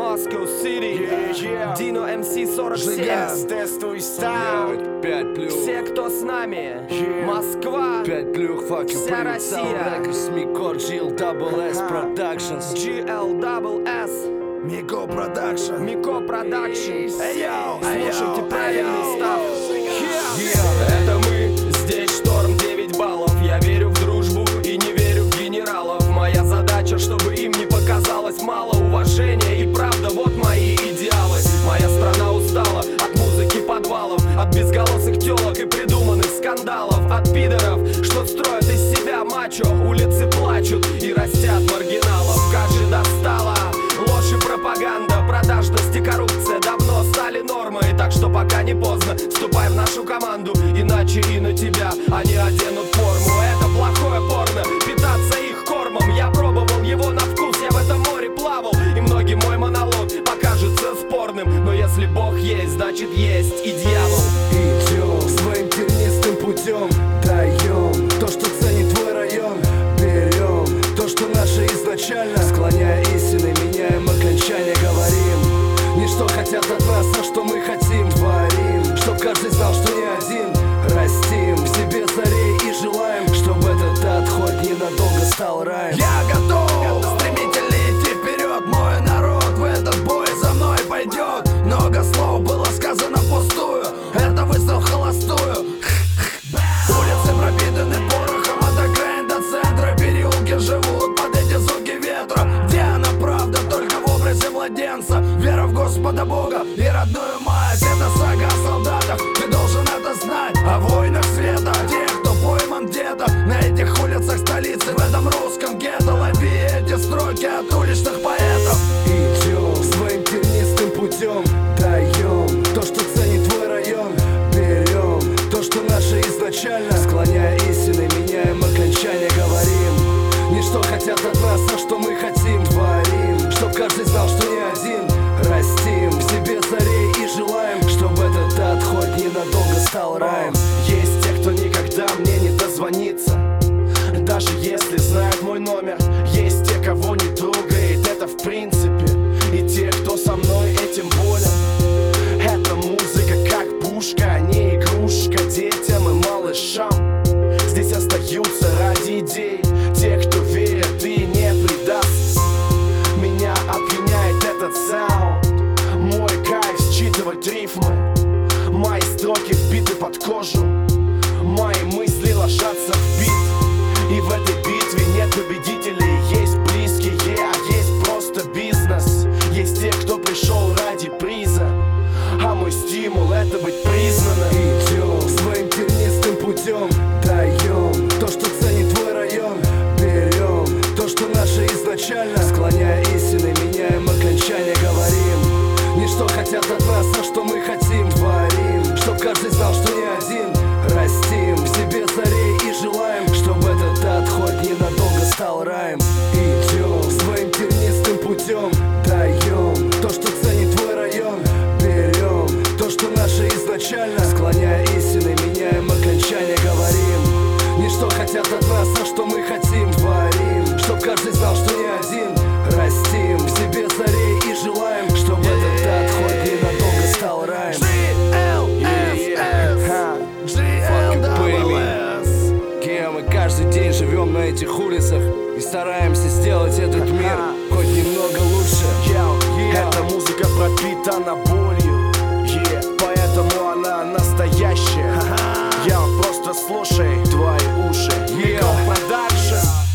Moscow City, Dino MC 47, Тестуй стайл 5+. все, кто с нами, Москва, 5+, вся Россия, Микор Double S Productions. GLSS, Мико Продакшн. Мико Продакшн. Слушайте Слушайте правильный став. Yeah. Это мы, здесь шторм 9 баллов. Я верю в дружбу и не верю в генералов. Моя задача, чтобы им не показалось мало уважения. И правда, вот мои идеалы. Моя страна устала от музыки подвалов, от безголосых телок и придуманных скандалов, от пидоров, что строят из себя мачо. Улицы плачут и растят маргиналов. Как же достала ложь и пропаганда, продажность и коррупция давно стали нормой. Так что пока не поздно, вступай в нашу команду, иначе и на тебя они оденут форму. Это плохое порно, питаться их кормом. Я пробовал его на вкус, я в этом море плавал, и многим мой монолог покажется спорным. Но если Бог есть, значит есть и дьявол. Идем своим тернистым путем, даем то, что ценит твой район. Берем то, что наше изначально, склоняя истины, меняем окончание, говорим не что хотят от нас, а что мы хотим, творим, чтоб каждый знал, что не один. Растим в себе зарей и желаем, чтобы этот ад хоть ненадолго стал раем. Я готов стремительно идти вперед. Мой народ в этот бой за мной пойдет. Много слов было сказано впустую, это выстрел в холостую. Улицы пропитаны порохом от окраин до центра. Переулки живут под эти звуки ветра. Где она правда, только в образе младенца. Вера в Господа Бога и родную мать. Это сага о солдатах, ты должен это знать. О войнах света, тех, кто пойман где-то на этих улицах столицы, в этом русском гетто. Лови эти строки от уличных поэтов. Идем своим тернистым путем, даем то, что ценит твой район. Берем то, что наше изначально, склоняя истины, меняем окончание, говорим не что хотят от нас, а что мы хотим, творим, чтоб каждый знал, что не один. Растим в себе зарей и желаем, чтобы этот ад хоть ненадолго стал раем. Есть те, кто никогда мне не дозвонится, даже если знает мой номер. Есть те, кого не трогает это в принципе, и те, кто со мной этим болен. Эта музыка как пушка, не игрушка детям и малышам. Здесь остаются ради идей те, кто верит и не предаст. Меня опьяняет этот саунд, мой кайф считывать рифмы. Мои строки вбиты под кожу, мои мысли ложатся в бит. И в этой битве нет победителей, есть близкие, а есть просто бизнес. Есть те, кто пришел ради приза, а мой стимул — это быть признанным. Идем своим тернистым путем, даем то, что ценит твой район. Берем то, что наше изначально, склоняя истины, меняем окончание, говорим не что хотят от нас, а что мы хотим, творим, чтоб каждый знал, что не один. Растим в себе зарей и желаем, чтобы этот ад хоть ненадолго стал раем. Идем своим тернистым путем, даем то, что ценит твой район. Берем то, что наше изначально, склоняя истины, меняем окончание, говорим не что хотят от нас, а что мы хотим, творим, чтоб каждый знал, что не один. Растим в себе зарей и желаем, чтобы этот ад хоть ненадолго стал раем. Мы каждый день живем на этих улицах и стараемся сделать этот мир хоть немного лучше. Эта музыка пропитана болью, поэтому она настоящая. Просто слушай твои уши. Мико Продакшн.